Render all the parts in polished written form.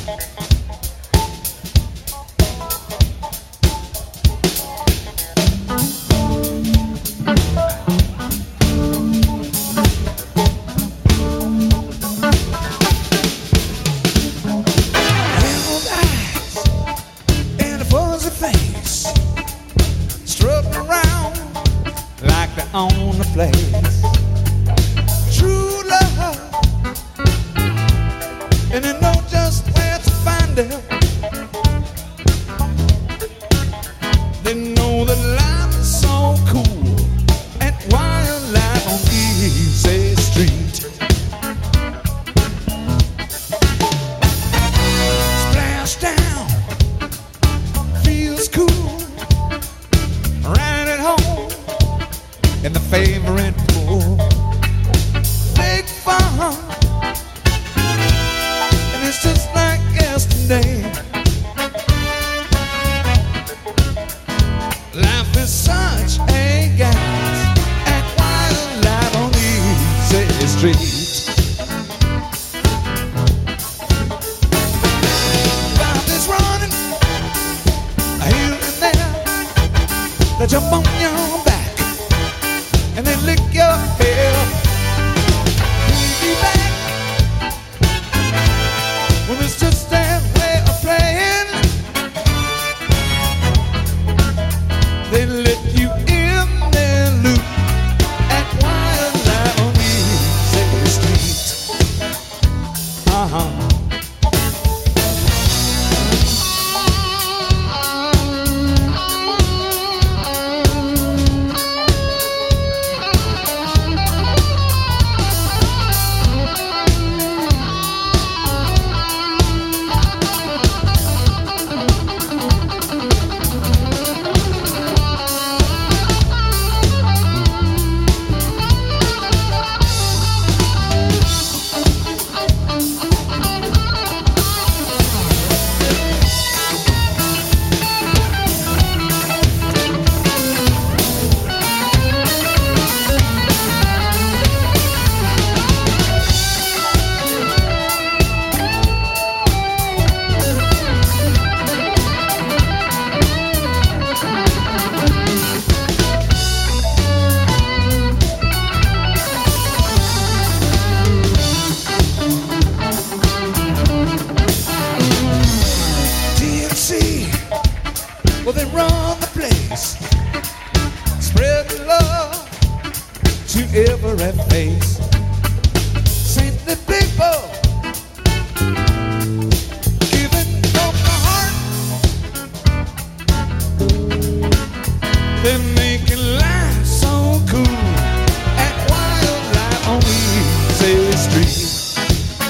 On the place, true love, and you know just where to find it. They know that life is so cool and wild life on Easy Street. Splash down, feels cool, right at home in the favorite pool. Big fun, and it's just like yesterday. Life is such a gas and wild life on Easy Street. Life is running here and there. They jump on your back and they lick your hair. Be back when it's just their way of playing. They let you in their loop at Wildlife on Easy Street. Well, they run the place, spread the love to every face. Saintly people, giving from the heart. They're making life so cool at Wildlife on Easy Street.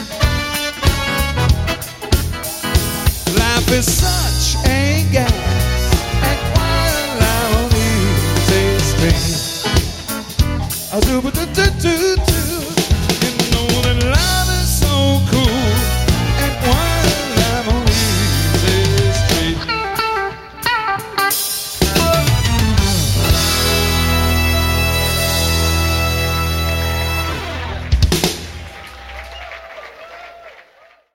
Life is such a gas. I do, but